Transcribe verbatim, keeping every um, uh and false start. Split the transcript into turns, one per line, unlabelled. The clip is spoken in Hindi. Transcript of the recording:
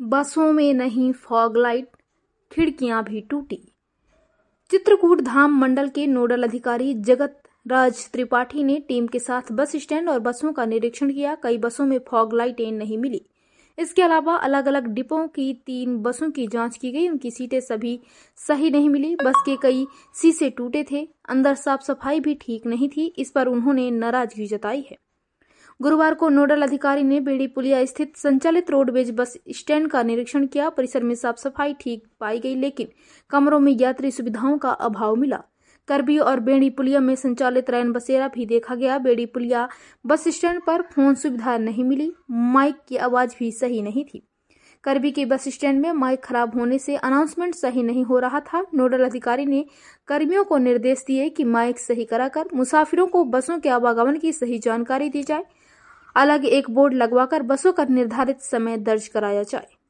बसों में नहीं फॉग लाइट, खिड़कियां भी टूटी। चित्रकूट धाम मंडल के नोडल अधिकारी जगत राज त्रिपाठी ने टीम के साथ बस स्टैंड और बसों का निरीक्षण किया। कई बसों में फॉग लाइटें नहीं मिली। इसके अलावा अलग अलग डिपों की तीन बसों की जांच की गई। उनकी सीटें सभी सही नहीं मिली। बस के कई शीशे टूटे थे। अंदर साफ सफाई भी ठीक नहीं थी। इस पर उन्होंने नाराजगी जताई है। गुरुवार को नोडल अधिकारी ने बेड़ी पुलिया स्थित संचालित रोडवेज बस स्टैंड का निरीक्षण किया। परिसर में साफ सफाई ठीक पाई गई, लेकिन कमरों में यात्री सुविधाओं का अभाव मिला। करबी और बेड़ी पुलिया में संचालित रैन बसेरा भी देखा गया। बेड़ी पुलिया बस स्टैंड पर फोन सुविधा नहीं मिली। माइक की आवाज भी सही नहीं थी। करबी के बस स्टैंड में माइक खराब होने से अनाउंसमेंट सही नहीं हो रहा था। नोडल अधिकारी ने कर्मियों को निर्देश दिए कि माइक सही कराकर मुसाफिरों को बसों के आवागमन की सही जानकारी दी जाए। अलग एक बोर्ड लगवाकर बसों का निर्धारित समय दर्ज कराया जाए।